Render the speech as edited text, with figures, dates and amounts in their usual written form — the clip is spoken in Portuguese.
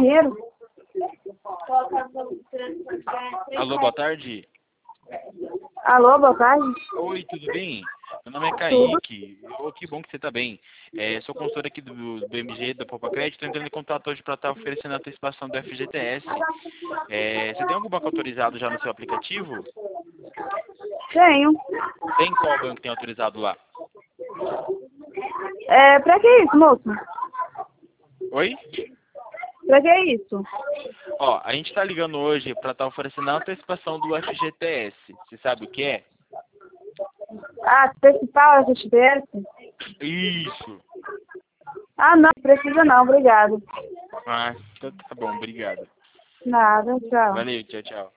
dinheiro. Alô, boa tarde. Alô, boa tarde. Oi, tudo bem? Meu nome é Kaique. Que bom que você está bem. Sou consultor aqui do BMG, da Poupa Crédito. Estou entrando em contato hoje para estar oferecendo a antecipação do FGTS. Você tem algum banco autorizado já no seu aplicativo? Tenho. Tem qual banco que tem autorizado lá? Pra que isso, moço? Oi? Pra que isso? Ó, a gente está ligando hoje para estar oferecendo a antecipação do FGTS. Você sabe o que é? Antecipar o FGTS? Isso. Não, precisa não, obrigado. Então tá bom, obrigado. Nada, tchau. Valeu, tchau, tchau.